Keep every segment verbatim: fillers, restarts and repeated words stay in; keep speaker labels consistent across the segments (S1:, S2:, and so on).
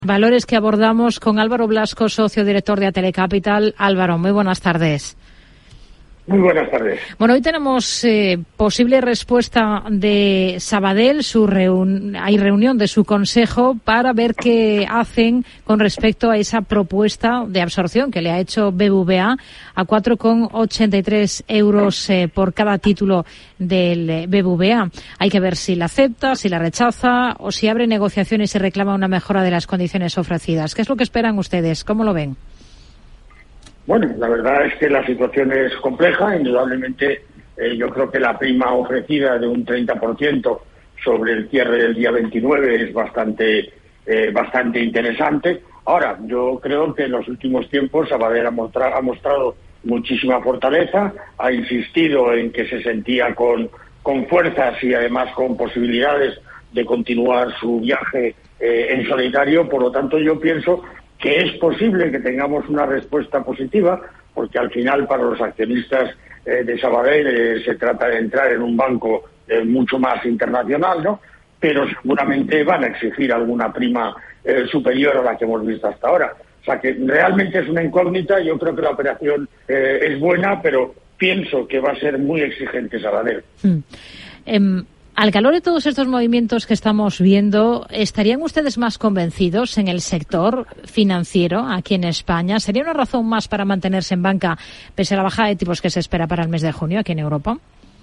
S1: Valores que abordamos con Álvaro Blasco, socio director de Atelecapital. Álvaro, muy buenas tardes.
S2: Muy buenas tardes.
S1: Bueno, hoy tenemos eh, posible respuesta de Sabadell, su reun- hay reunión de su consejo para ver qué hacen con respecto a esa propuesta de absorción que le ha hecho B B V A a cuatro coma ochenta y tres euros eh, por cada título del eh, B B V A. Hay que ver si la acepta, si la rechaza o si abre negociaciones y reclama una mejora de las condiciones ofrecidas. ¿Qué es lo que esperan ustedes? ¿Cómo lo ven?
S2: Bueno, la verdad es que la situación es compleja. Indudablemente, eh, yo creo que la prima ofrecida de un treinta por ciento sobre el cierre del día veintinueve es bastante eh, bastante interesante. Ahora, yo creo que en los últimos tiempos Sabadell ha, mostra, ha mostrado muchísima fortaleza, ha insistido en que se sentía con, con fuerzas y además con posibilidades de continuar su viaje eh, en solitario. Por lo tanto, yo pienso que es posible que tengamos una respuesta positiva, porque al final para los accionistas eh, de Sabadell eh, se trata de entrar en un banco eh, mucho más internacional, ¿no? Pero seguramente van a exigir alguna prima eh, superior a la que hemos visto hasta ahora. O sea que realmente es una incógnita. Yo creo que la operación eh, es buena, pero pienso que va a ser muy exigente Sabadell.
S1: Hmm. Um... Al calor de todos estos movimientos que estamos viendo, ¿estarían ustedes más convencidos en el sector financiero aquí en España? ¿Sería una razón más para mantenerse en banca pese a la bajada de tipos que se espera para el mes de junio aquí en Europa?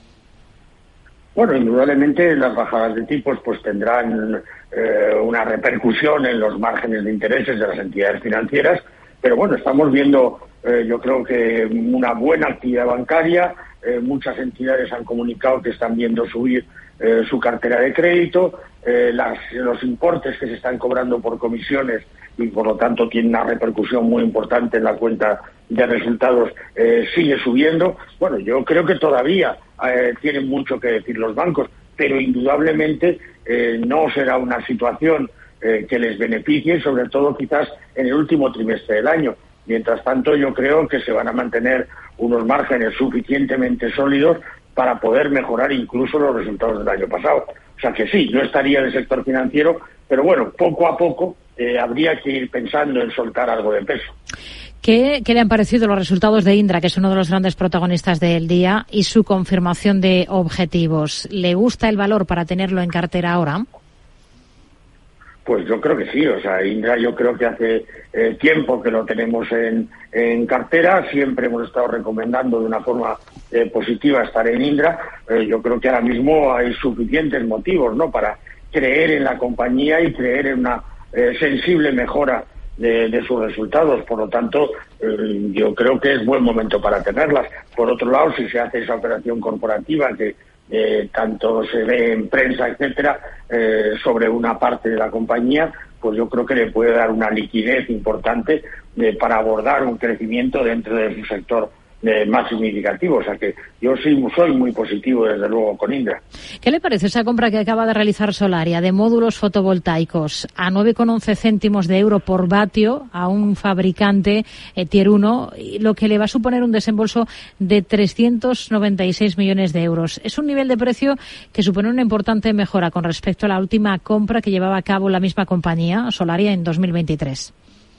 S2: Bueno, indudablemente las bajadas de tipos pues tendrán eh, una repercusión en los márgenes de intereses de las entidades financieras, pero bueno, estamos viendo eh, yo creo que una buena actividad bancaria. Eh, muchas entidades han comunicado que están viendo subir eh, su cartera de crédito, eh, las, los importes que se están cobrando por comisiones y por lo tanto tiene una repercusión muy importante en la cuenta de resultados, eh, sigue subiendo. Bueno, yo creo que todavía eh, tienen mucho que decir los bancos, pero indudablemente eh, no será una situación eh, que les beneficie, sobre todo quizás en el último trimestre del año. Mientras tanto, yo creo que se van a mantener unos márgenes suficientemente sólidos para poder mejorar incluso los resultados del año pasado. O sea que sí, yo estaría en el sector financiero, pero bueno, poco a poco eh, habría que ir pensando en soltar algo de peso.
S1: ¿Qué, ¿Qué le han parecido los resultados de Indra, que es uno de los grandes protagonistas del día, y su confirmación de objetivos? ¿Le gusta el valor para tenerlo en cartera ahora?
S2: Pues yo creo que sí, o sea, Indra yo creo que hace eh, tiempo que lo tenemos en, en cartera, siempre hemos estado recomendando de una forma eh, positiva estar en Indra. Eh, yo creo que ahora mismo hay suficientes motivos, ¿no?, para creer en la compañía y creer en una eh, sensible mejora de, de sus resultados. Por lo tanto, eh, yo creo que es buen momento para tenerlas. Por otro lado, si se hace esa operación corporativa que Eh, tanto se ve en prensa, etcétera, eh, sobre una parte de la compañía, pues yo creo que le puede dar una liquidez importante eh, para abordar un crecimiento dentro de su sector eh, más significativo. O sea que yo sí soy muy positivo, desde luego, con Indra.
S1: ¿Qué le parece esa compra que acaba de realizar Solaria de módulos fotovoltaicos a nueve coma once céntimos de euro por vatio a un fabricante eh, Tier uno, lo que le va a suponer un desembolso de trescientos noventa y seis millones de euros? Es un nivel de precio que supone una importante mejora con respecto a la última compra que llevaba a cabo la misma compañía, Solaria, en dos mil veintitrés.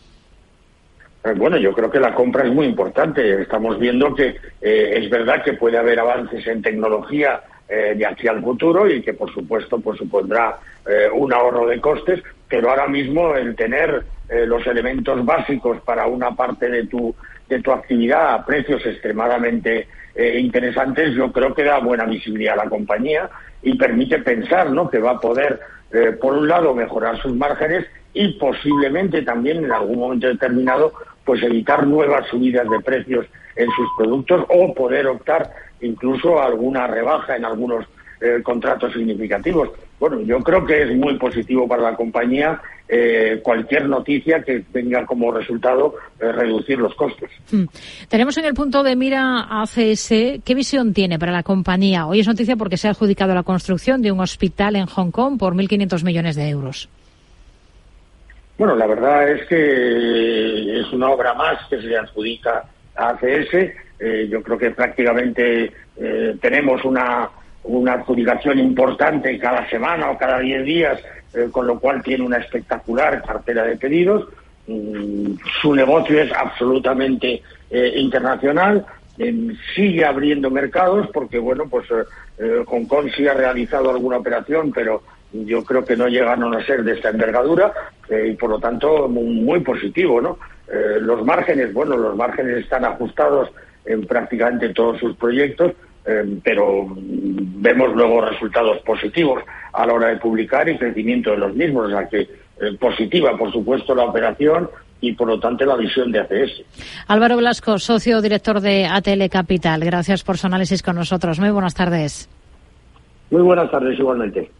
S2: Bueno, yo creo que la compra es muy importante. Estamos viendo que eh, es verdad que puede haber avances en tecnología eh, de aquí al futuro y que, por supuesto, pues supondrá eh, un ahorro de costes, pero ahora mismo el tener eh, los elementos básicos para una parte de tu de tu actividad a precios extremadamente eh, interesantes, yo creo que da buena visibilidad a la compañía y permite pensar, ¿no?, que va a poder, eh, por un lado, mejorar sus márgenes y posiblemente también en algún momento determinado pues evitar nuevas subidas de precios en sus productos o poder optar incluso a alguna rebaja en algunos eh, contratos significativos. Bueno, yo creo que es muy positivo para la compañía eh, cualquier noticia que tenga como resultado eh, reducir los costes.
S1: Hmm. Tenemos en el punto de mira a A C S. ¿Qué visión tiene para la compañía? Hoy es noticia porque se ha adjudicado la construcción de un hospital en Hong Kong por mil quinientos millones de euros.
S2: Bueno, la verdad es que es una obra más que se le adjudica a A C S. Eh, yo creo que prácticamente eh, tenemos una una adjudicación importante cada semana o cada diez días, eh, con lo cual tiene una espectacular cartera de pedidos. Mm, su negocio es absolutamente eh, internacional. Eh, sigue abriendo mercados porque, bueno, pues eh, eh, Hong Kong sí ha realizado alguna operación, pero yo creo que no llegaron a ser de esta envergadura, eh, y por lo tanto muy, muy positivo, ¿no? Eh, los márgenes, bueno, los márgenes están ajustados en prácticamente todos sus proyectos, eh, pero vemos luego resultados positivos a la hora de publicar y crecimiento de los mismos, o sea que eh, positiva, por supuesto, la operación y por lo tanto la visión de A C S.
S1: Álvaro Blasco, socio director de A T L Capital, gracias por su análisis con nosotros. Muy buenas tardes.
S2: Muy buenas tardes igualmente.